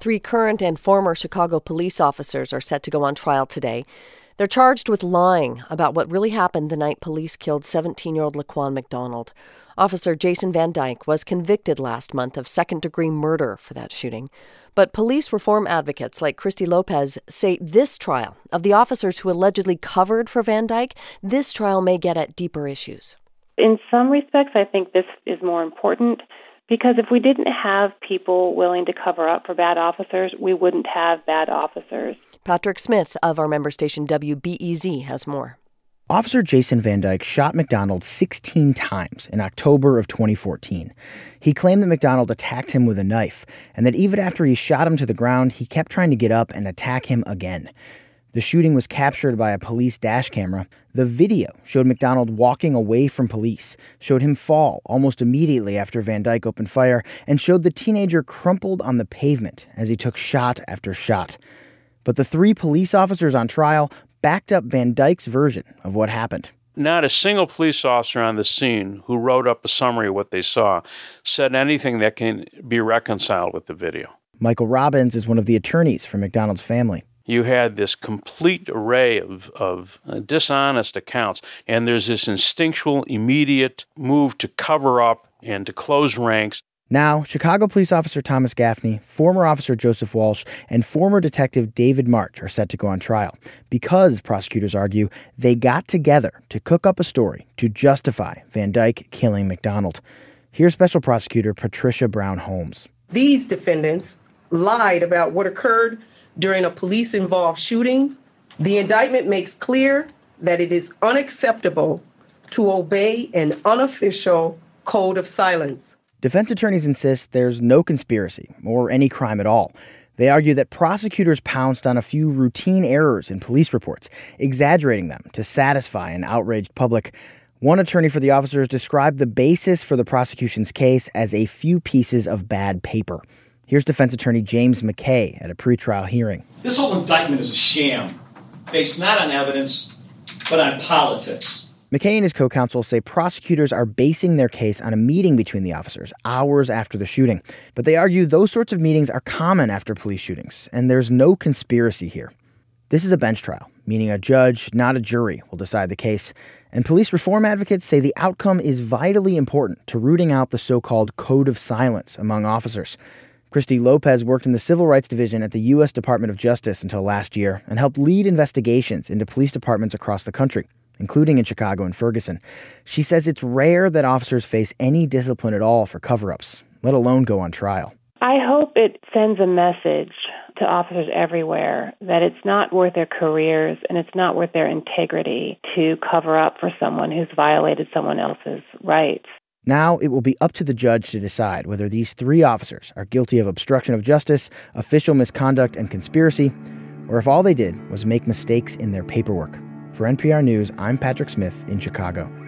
3 current and former Chicago police officers are set to go on trial today. They're charged with lying about what really happened the night police killed 17-year-old Laquan McDonald. Officer Jason Van Dyke was convicted last month of second-degree murder for that shooting. But police reform advocates like Christy Lopez say this trial of the officers who allegedly covered for Van Dyke, this trial may get at deeper issues. In some respects, I think this is more important because if we didn't have people willing to cover up for bad officers, we wouldn't have bad officers. Patrick Smith of our member station WBEZ has more. Officer Jason Van Dyke shot McDonald 16 times in October of 2014. He claimed that McDonald attacked him with a knife, and that even after he shot him to the ground, he kept trying to get up and attack him again. The shooting was captured by a police dash camera. The video showed McDonald walking away from police, showed him fall almost immediately after Van Dyke opened fire, and showed the teenager crumpled on the pavement as he took shot after shot. But the 3 police officers on trial backed up Van Dyke's version of what happened. Not a single police officer on the scene who wrote up a summary of what they saw said anything that can be reconciled with the video. Michael Robbins is one of the attorneys for McDonald's family. You had this complete array of dishonest accounts, and there's this instinctual, immediate move to cover up and to close ranks. Now, Chicago police officer Thomas Gaffney, former officer Joseph Walsh, and former detective David March are set to go on trial because, prosecutors argue, they got together to cook up a story to justify Van Dyke killing McDonald. Here's Special Prosecutor Patricia Brown Holmes. These defendants lied about what occurred during a police-involved shooting. The indictment makes clear that it is unacceptable to obey an unofficial code of silence. Defense attorneys insist there's no conspiracy or any crime at all. They argue that prosecutors pounced on a few routine errors in police reports, exaggerating them to satisfy an outraged public. One attorney for the officers described the basis for the prosecution's case as a few pieces of bad paper. Here's defense attorney James McKay at a pretrial hearing. This whole indictment is a sham, based not on evidence, but on politics. McKay and his co-counsel say prosecutors are basing their case on a meeting between the officers hours after the shooting. But they argue those sorts of meetings are common after police shootings, and there's no conspiracy here. This is a bench trial, meaning a judge, not a jury, will decide the case. And police reform advocates say the outcome is vitally important to rooting out the so-called code of silence among officers. Christy Lopez worked in the Civil Rights Division at the U.S. Department of Justice until last year and helped lead investigations into police departments across the country, including in Chicago and Ferguson. She says it's rare that officers face any discipline at all for cover-ups, let alone go on trial. I hope it sends a message to officers everywhere that it's not worth their careers and it's not worth their integrity to cover up for someone who's violated someone else's rights. Now it will be up to the judge to decide whether these 3 officers are guilty of obstruction of justice, official misconduct, and conspiracy, or if all they did was make mistakes in their paperwork. For NPR News, I'm Patrick Smith in Chicago.